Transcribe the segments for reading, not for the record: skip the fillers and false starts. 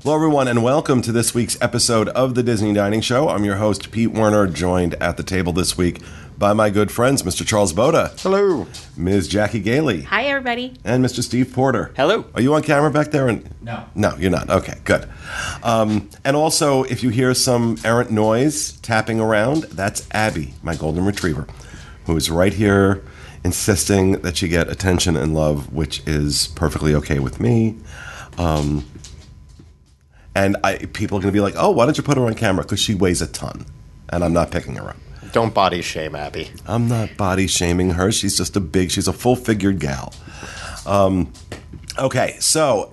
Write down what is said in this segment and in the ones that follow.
Hello, everyone, and welcome to this week's episode of the Disney Dining Show. I'm your host, Pete Werner, joined at the table this week by my good friends, Mr. Charles Boda. Hello. Ms. Jackie Gailey. Hi, everybody. And Mr. Steve Porter. Hello. Are you on camera back there? No. No, you're not. Okay, good. And also, if you hear some errant noise tapping around, that's Abby, my golden retriever, who is right here insisting that she get attention and love, which is perfectly okay with me. And people are going to be like, oh, why don't you put her on camera? Because she weighs a ton, and I'm not picking her up. Don't body shame Abby. I'm not body shaming her. She's just she's a full-figured gal. Okay, so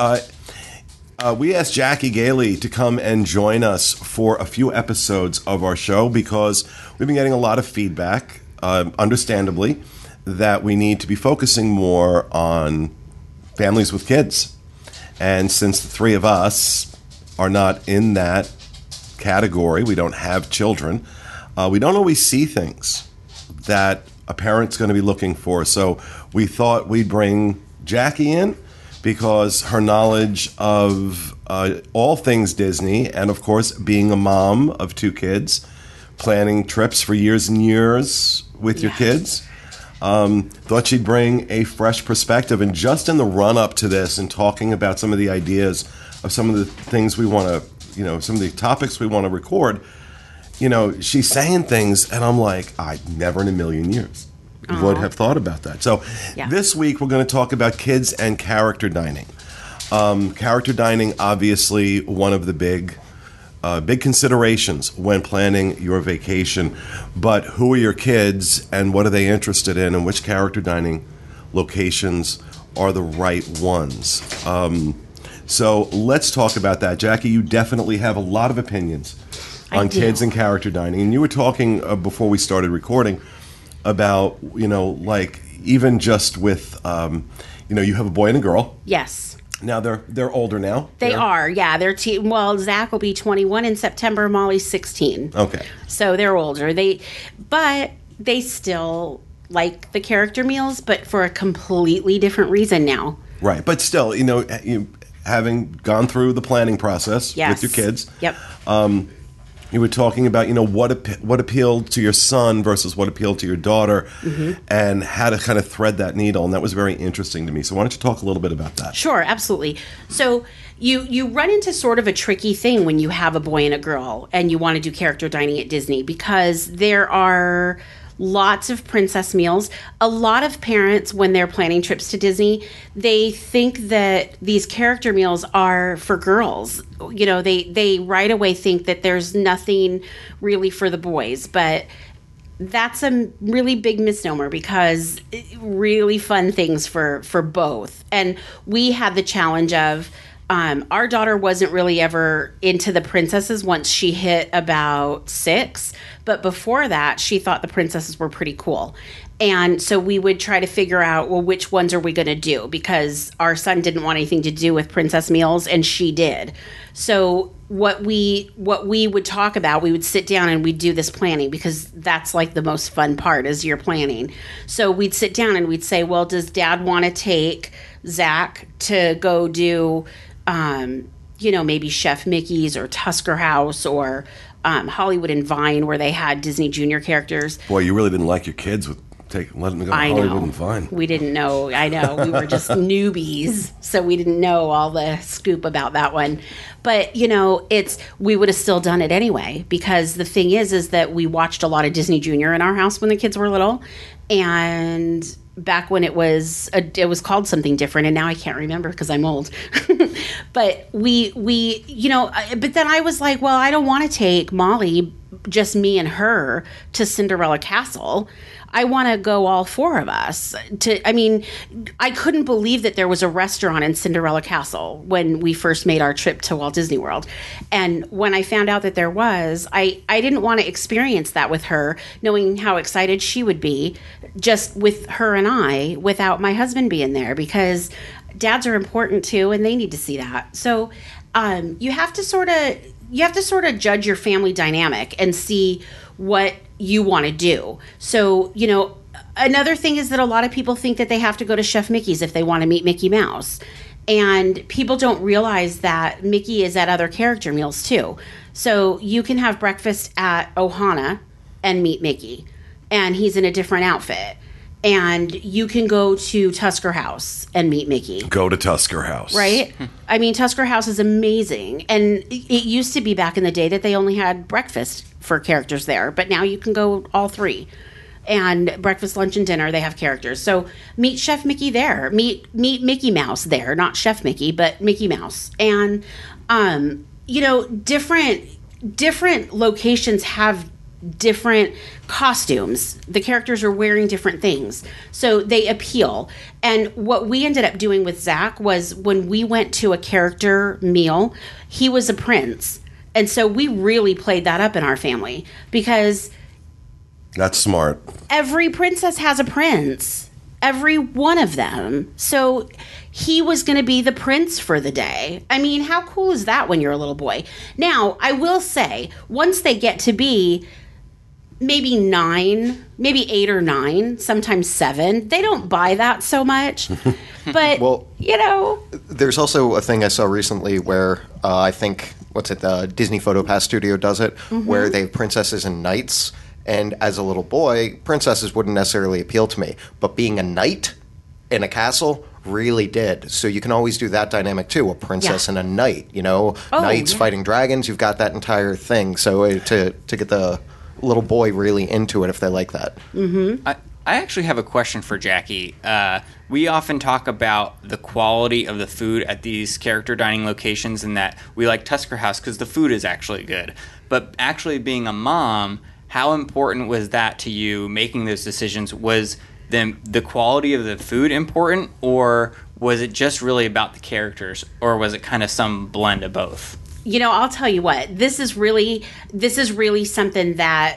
we asked Jackie Gailey to come and join us for a few episodes of our show because we've been getting a lot of feedback, understandably, that we need to be focusing more on families with kids. And since the three of us are not in that category, we don't have children, we don't always see things that a parent's going to be looking for. So we thought we'd bring Jackie in because her knowledge of all things Disney, and of course being a mom of two kids, planning trips for years and years with your kids, thought she'd bring a fresh perspective. And just in the run-up to this and talking about some of the ideas of some of the things we want to, some of the topics we want to record, she's saying things, and I'm like, I never in a million years would have thought about that. So This week we're going to talk about kids and character dining. Character dining, obviously, one of the big considerations when planning your vacation. But who are your kids, and what are they interested in, and which character dining locations are the right ones? So let's talk about that. Jackie, you definitely have a lot of opinions on kids and character dining. And you were talking before we started recording about, even just with, you have a boy and a girl. Yes. Now they're older now. They are, yeah. Well, Zach will be 21 in September. Molly's 16. Okay. So they're older. But they still like the character meals, but for a completely different reason now. Right. But still, having gone through the planning process with your kids. Yep. You were talking about, what appealed to your son versus what appealed to your daughter, and how to kind of thread that needle, and that was very interesting to me. So why don't you talk a little bit about that? Sure, absolutely. So you run into sort of a tricky thing when you have a boy and a girl, and you want to do character dining at Disney, because there are lots of princess meals. A lot of parents, when they're planning trips to Disney, they think that these character meals are for girls. They right away think that there's nothing really for the boys, but that's a really big misnomer, because really fun things for both. And we had the challenge of our daughter wasn't really ever into the princesses once she hit about 6. But before that, she thought the princesses were pretty cool. And so we would try to figure out, well, which ones are we going to do? Because our son didn't want anything to do with princess meals, and she did. So what we would talk about, we would sit down and we'd do this planning, because that's like the most fun part is your planning. So we'd sit down and we'd say, well, does Dad want to take Zach to go do maybe Chef Mickey's or Tusker House or Hollywood and Vine, where they had Disney Junior characters? Boy, you really didn't like your kids with letting them go to Hollywood and Vine. We didn't know. I know. We were just newbies, so we didn't know all the scoop about that one. But, we would have still done it anyway, because the thing is that we watched a lot of Disney Junior in our house when the kids were little, and back when it was called something different, and now I can't remember because I'm old. But but then I was like, well, I don't want to take Molly, just me and her, to Cinderella Castle. I want to go all 4 of us. I couldn't believe that there was a restaurant in Cinderella Castle when we first made our trip to Walt Disney World. And when I found out that there was, I didn't want to experience that with her, knowing how excited she would be just with her and I, without my husband being there, because dads are important too, and they need to see that. So you have to sort of judge your family dynamic and see what you want to do. So, another thing is that a lot of people think that they have to go to Chef Mickey's if they want to meet Mickey Mouse. And people don't realize that Mickey is at other character meals too. So you can have breakfast at Ohana and meet Mickey, and he's in a different outfit. And you can go to Tusker House and meet Mickey. Go to Tusker House. Right? I mean, Tusker House is amazing. And it used to be back in the day that they only had breakfast for characters there. But now you can go all three. And breakfast, lunch, and dinner, they have characters. So meet Chef Mickey there. Meet Mickey Mouse there. Not Chef Mickey, but Mickey Mouse. And, different locations have different costumes. The characters are wearing different things, so they appeal. And what we ended up doing with Zach was when we went to a character meal, he was a prince, and so we really played that up in our family because That's smart. every princess has a prince, every one of them. So he was going to be the prince for the day. I mean, how cool is that when you're a little boy? Now, I will say, once they get to be maybe 9, maybe 8 or 9, sometimes 7. They don't buy that so much. But, Well- you know, There's also a thing I saw recently where I think, the Disney PhotoPass Studio does it, where they have princesses and knights. And as a little boy, princesses wouldn't necessarily appeal to me. But being a knight in a castle really did. So you can always do that dynamic too, a princess Yeah. and a knight, knights yeah. fighting dragons, you've got that entire thing. So to get the little boy really into it if they like that. I actually have a question for Jackie. We often talk about the quality of the food at these character dining locations and that we like Tusker House because the food is actually good. But actually being a mom, how important was that to you making those decisions? Was the quality of the food important, or was it just really about the characters, or was it kind of some blend of both? I'll tell you what. This is really something that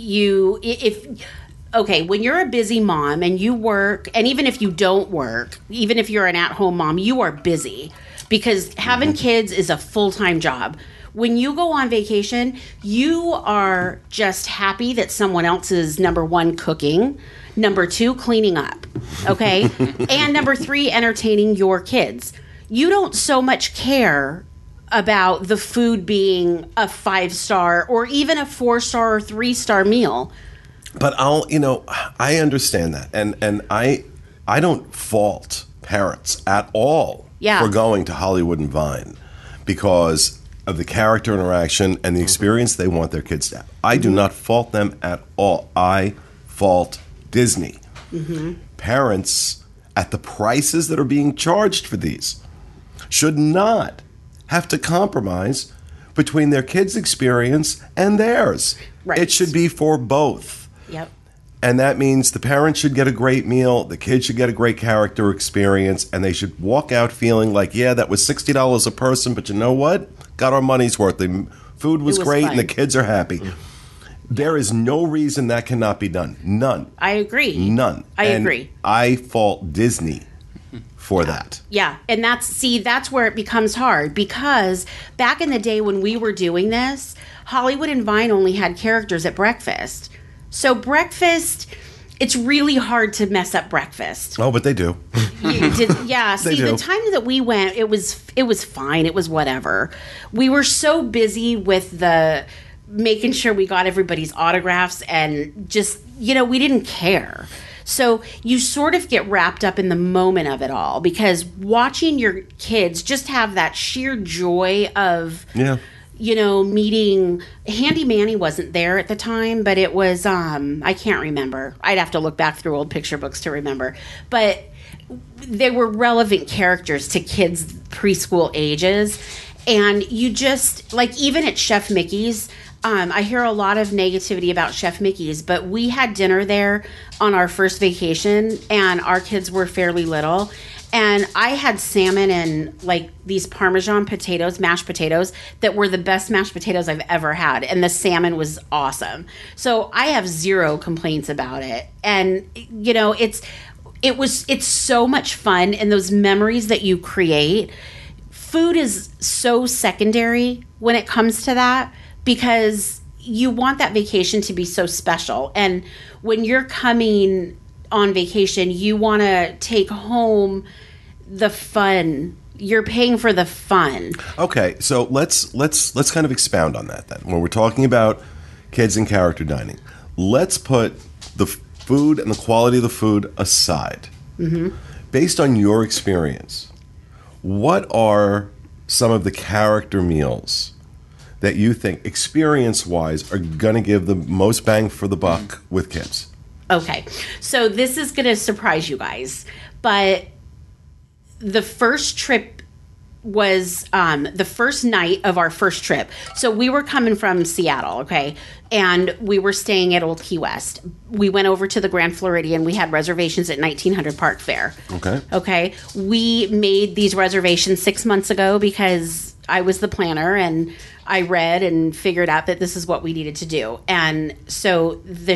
when you're a busy mom and you work, and even if you don't work, even if you're an at-home mom, you are busy because having kids is a full-time job. When you go on vacation, you are just happy that someone else is, number 1, cooking, number 2, cleaning up, okay? And number 3, entertaining your kids. You don't so much care about the food being a 5-star or even a 4-star or 3-star meal. But I understand that, and I don't fault parents at all for going to Hollywood and Vine because of the character interaction and the experience they want their kids to have. I do not fault them at all. I fault Disney. Parents, at the prices that are being charged for these, should not have to compromise between their kids' experience and theirs. Right. It should be for both. Yep. And that means the parents should get a great meal, the kids should get a great character experience, and they should walk out feeling like, yeah, that was $60 a person, but you know what? Got our money's worth. The food was great fun. and the kids are happy. There is no reason that cannot be done. None. I agree. None. I And agree. I fault Disney for that. Yeah, and that's where it becomes hard because back in the day when we were doing this, Hollywood and Vine only had characters at breakfast. So breakfast, it's really hard to mess up breakfast. Oh, but they do. See, do. the time that we went, it was fine. It was whatever. We were so busy with the making sure we got everybody's autographs and just, we didn't care. So you sort of get wrapped up in the moment of it all because watching your kids just have that sheer joy of, meeting. Handy Manny wasn't there at the time, but it was, I can't remember. I'd have to look back through old picture books to remember. But they were relevant characters to kids' preschool ages. And you just, even at Chef Mickey's, I hear a lot of negativity about Chef Mickey's, but we had dinner there on our first vacation, and our kids were fairly little. And I had salmon and these Parmesan potatoes, mashed potatoes, that were the best mashed potatoes I've ever had. And the salmon was awesome. So I have zero complaints about it. And, it's so much fun, and those memories that you create. Food is so secondary when it comes to that because you want that vacation to be so special. And when you're coming on vacation, you want to take home the fun, You're paying for the fun. Okay, so let's kind of expound on that then. When we're talking about kids and character dining, let's put the food and the quality of the food aside. Based on your experience, what are some of the character meals that you think, experience-wise, are going to give the most bang for the buck with kids? Okay, so this is going to surprise you guys, but the first trip was the first night of our first trip. So we were coming from Seattle, okay, and we were staying at Old Key West. We went over to the Grand Floridian. We had reservations at 1900 Park Fair. Okay. We made these reservations 6 months ago because I was the planner and I read and figured out that this is what we needed to do. And so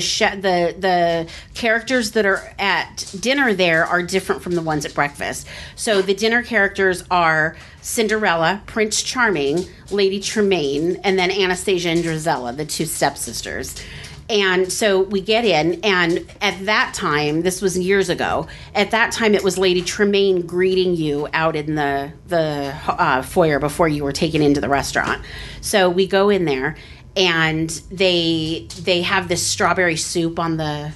the characters that are at dinner there are different from the ones at breakfast. So the dinner characters are Cinderella, Prince Charming, Lady Tremaine, and then Anastasia and Drizella, the two stepsisters. And so we get in, and at that time, this was years ago, at that time it was Lady Tremaine greeting you out in the foyer before you were taken into the restaurant. So we go in there, and they have this strawberry soup on the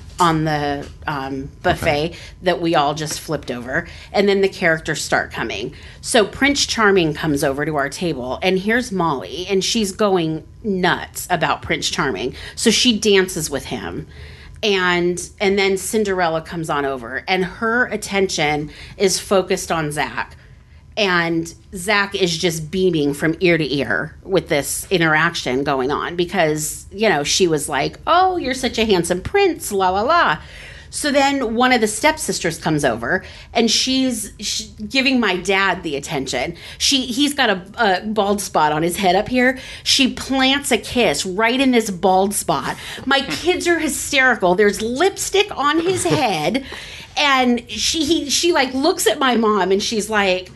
buffet that we all just flipped over, and then the characters start coming. So Prince Charming comes over to our table, and here's Molly, and she's going nuts about Prince Charming. So she dances with him. And then Cinderella comes on over, and her attention is focused on Zach. And Zach is just beaming from ear to ear with this interaction going on because, she was like, oh, you're such a handsome prince, la, la, la. So then one of the stepsisters comes over, and she's giving my dad the attention. He's got a bald spot on his head up here. She plants a kiss right in this bald spot. My kids are hysterical. There's lipstick on his head, and she like looks at my mom, and she's like,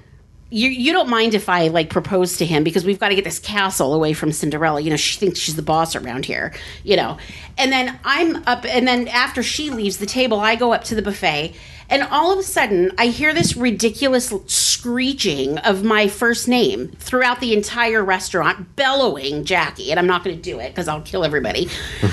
You don't mind if I propose to him because we've got to get this castle away from Cinderella. She thinks she's the boss around here, And then I'm up, and then after she leaves the table, I go up to the buffet, and all of a sudden I hear this ridiculous screeching of my first name throughout the entire restaurant, bellowing Jackie, and I'm not going to do it because I'll kill everybody.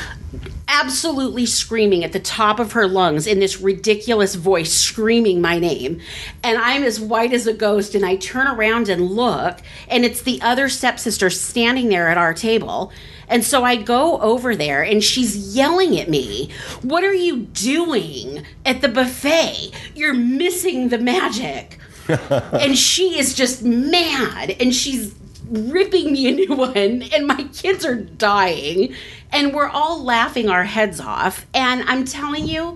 Absolutely screaming at the top of her lungs in this ridiculous voice, screaming my name. And I'm as white as a ghost, and I turn around and look, and it's the other stepsister standing there at our table. And so I go over there, and she's yelling at me, "What are you doing at the buffet? You're missing the magic." And she is just mad, and she's ripping me a new one, and my kids are dying, and we're all laughing our heads off. And I'm telling you,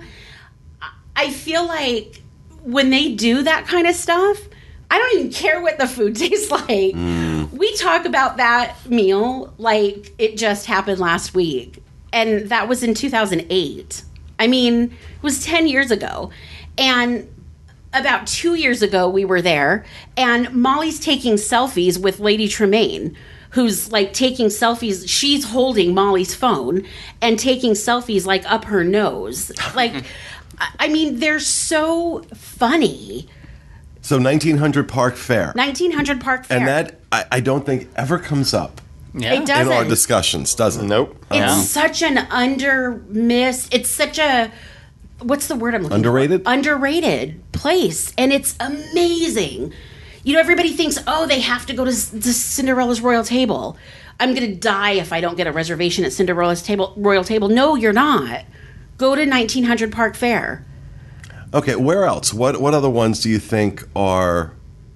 I feel like when they do that kind of stuff, I don't even care what the food tastes like. We talk about that meal like it just happened last week, and that was in 2008. I mean, it was 10 years ago. And about 2 years ago, we were there, and Molly's taking selfies with Lady Tremaine, who's taking selfies. She's holding Molly's phone and taking selfies up her nose. I mean, they're so funny. So 1900 Park Fair. 1900 Park Fair. And that, I don't think, ever comes up It doesn't. in our discussions, does it? Nope. It's such an it's such a... What's the word I'm looking Underrated? for? Underrated place. And it's amazing. Everybody thinks, they have to go to Cinderella's Royal Table. I'm going to die if I don't get a reservation at Cinderella's Royal Table. No, you're not. Go to 1900 Park Fair. Okay, where else? What other ones do you think are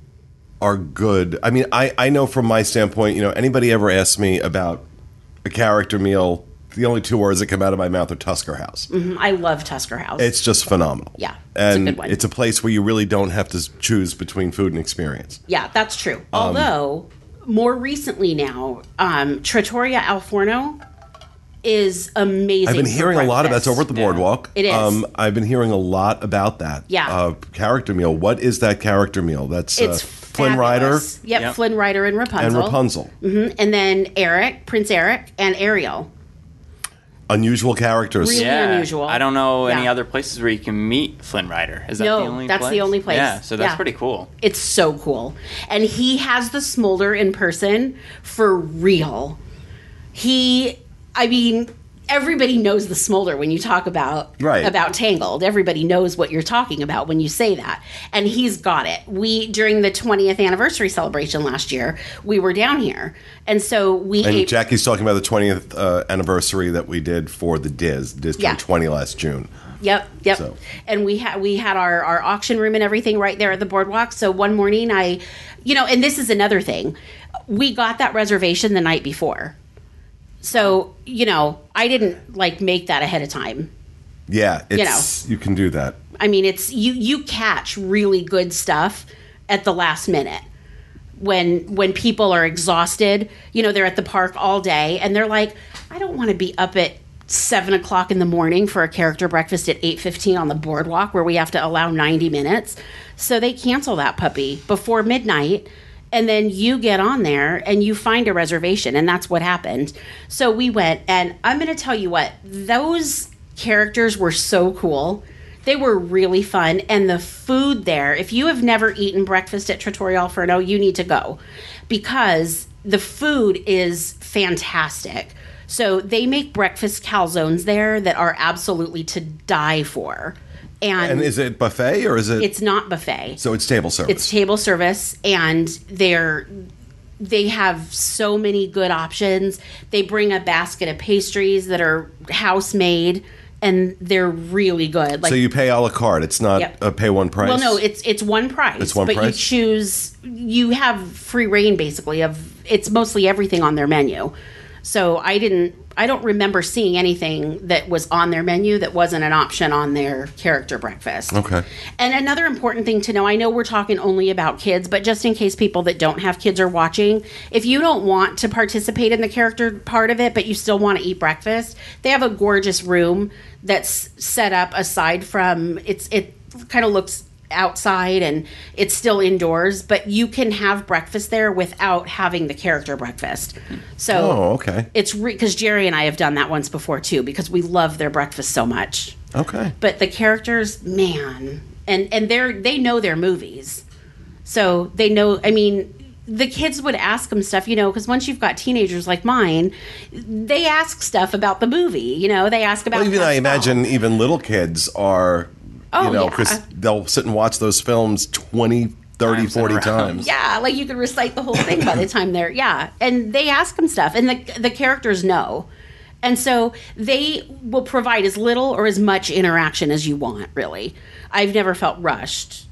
good? I mean, I know from my standpoint, anybody ever asks me about a character meal, the only two words that come out of my mouth are Tusker House. Mm-hmm. I love Tusker House. It's just phenomenal. Yeah, it's a good one. It's a place where you really don't have to choose between food and experience. Yeah, that's true. Although, more recently now, Trattoria Al Forno is amazing. I've been hearing a lot of that's over at the boardwalk. It is. I've been hearing a lot about that. Yeah. Character meal. What is that character meal? That's it's Flynn Rider. Yep, Flynn Rider and Rapunzel. And Rapunzel. Mm-hmm. And then Prince Eric, and Ariel. unusual characters. Really unusual. I don't know any Yeah. other places where you can meet Flynn Rider. Is that No, the only that's place? the only place. Yeah, so that's Yeah. pretty cool. It's so cool. And he has the smolder in person for real. Everybody knows the smolder when you talk about Tangled. Everybody knows what you're talking about when you say that. And he's got it. During the 20th anniversary celebration last year, we were down here. And so And Jackie's talking about the 20th anniversary that we did for the Diz. Diz turned 20 last June. Yep. So. And we had our auction room and everything right there at the boardwalk. So one morning and this is another thing. We got that reservation the night before. So, I didn't make that ahead of time. Yeah, you can do that. I mean, it's you catch really good stuff at the last minute. When people are exhausted, they're at the park all day and they're like, I don't want to be up at 7:00 in the morning for a character breakfast at 8:15 on the boardwalk where we have to allow 90 minutes. So they cancel that puppy before midnight. And then you get on there and you find a reservation. And that's what happened. So we went, and I'm going to tell you what, those characters were so cool. They were really fun. And the food there, if you have never eaten breakfast at Trattoria Alferno, you need to go. Because the food is fantastic. So they make breakfast calzones there that are absolutely to die for. And is it buffet or is it? It's not buffet. So it's table service. It's table service, and they have so many good options. They bring a basket of pastries that are house made, and they're really good. So you pay a la carte. It's not a pay one price. Well, no, it's one price. It's one but price. You choose. You have free reign basically of. It's mostly everything on their menu. So I don't remember seeing anything that was on their menu that wasn't an option on their character breakfast. Okay. And another important thing to know, I know we're talking only about kids, but just in case people that don't have kids are watching, if you don't want to participate in the character part of it, but you still want to eat breakfast, they have a gorgeous room that's set up aside from, it kind of looks outside and it's still indoors, but you can have breakfast there without having the character breakfast. So okay. It's because Jerry and I have done that once before too, because we love their breakfast so much. Okay. But the characters, man, and they know their movies, so they know. I mean, the kids would ask them stuff, because once you've got teenagers like mine, they ask stuff about the movie. They ask about. Well, even I imagine even little kids are. Because they'll sit and watch those films 20, 30, 40 times. Yeah, like you could recite the whole thing by the time they're, and they ask them stuff, and the characters know. And so they will provide as little or as much interaction as you want, really. I've never felt rushed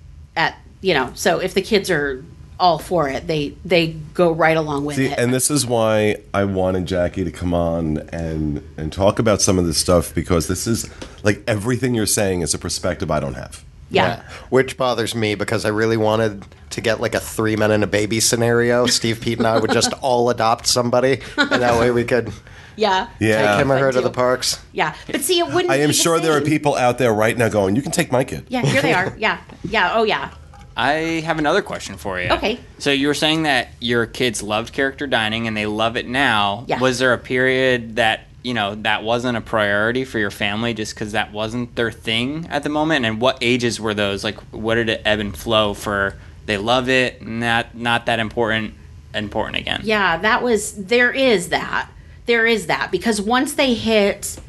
so if the kids are all for it, they go right along with it. And this is why I wanted Jackie to come on and talk about some of this stuff, because this is like everything you're saying is a perspective I don't have. Yeah. Which bothers me because I really wanted to get like a 3 Men and a Baby scenario. Steve, Pete, and I would just all adopt somebody, and that way we could take him or her to the parks. Yeah. But see, it wouldn't I am be sure the there are same. people out there right now going, you can take my kid. Yeah, here they are. Yeah. Oh, yeah. I have another question for you. Okay. So you were saying that your kids loved character dining and they love it now. Yeah. Was there a period that, that wasn't a priority for your family just because that wasn't their thing at the moment? And what ages were those? Like, what did it ebb and flow for they love it, not that important again? Yeah, there is that. Because once they hit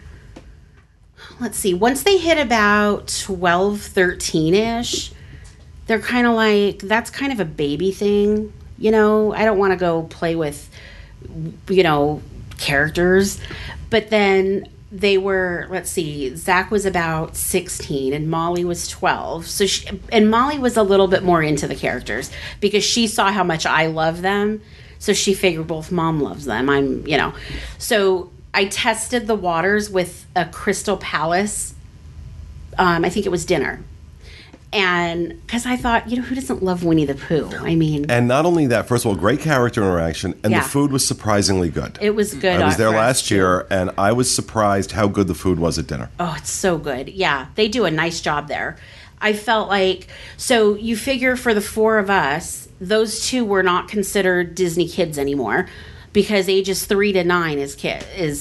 about 12, 13-ish, they're kind of like, that's kind of a baby thing. I don't want to go play with, characters. But then they were, Zach was about 16 and Molly was 12. So Molly was a little bit more into the characters because she saw how much I love them. So she figured, well, if Mom loves them, So I tested the waters with a Crystal Palace. I think it was dinner. And because I thought, who doesn't love Winnie the Pooh? I mean, and not only that, first of all, great character interaction, and the food was surprisingly good. It was good. I was there last year, and I was surprised how good the food was at dinner. Oh, it's so good. Yeah, they do a nice job there. I felt like, so you figure for the four of us, those two were not considered Disney kids anymore because ages 3 to 9 is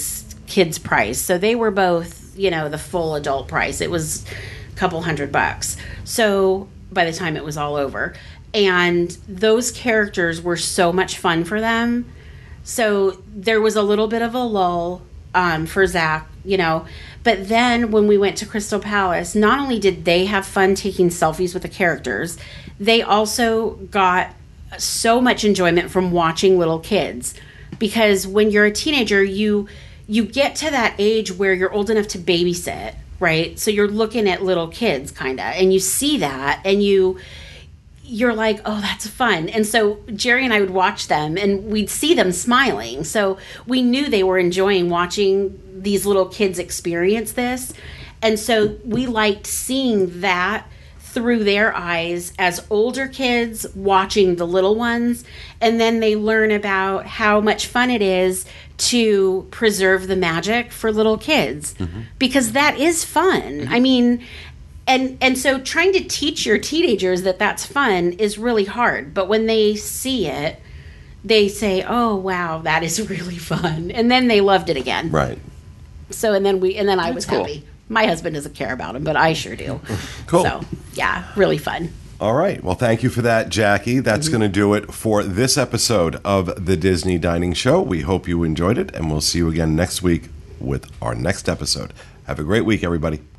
kids price. So they were both, the full adult price. It was a couple $100. So by the time it was all over. And those characters were so much fun for them. So there was a little bit of a lull for Zach, But then when we went to Crystal Palace, not only did they have fun taking selfies with the characters, they also got so much enjoyment from watching little kids. Because when you're a teenager, you get to that age where you're old enough to babysit, right? So you're looking at little kids, kind of, and you see that, and you're like, oh, that's fun. And so Jerry and I would watch them, and we'd see them smiling. So we knew they were enjoying watching these little kids experience this. And so we liked seeing that through their eyes as older kids watching the little ones. And then they learn about how much fun it is to preserve the magic for little kids. Because that is fun. I mean... And so trying to teach your teenagers that that's fun is really hard. But when they see it, they say, oh, wow, that is really fun. And then they loved it again. Right. So, and then I was cool. happy. My husband doesn't care about them, but I sure do. Cool. So, yeah, really fun. All right. Well, thank you for that, Jackie. That's going to do it for this episode of the Disney Dining Show. We hope you enjoyed it, and we'll see you again next week with our next episode. Have a great week, everybody.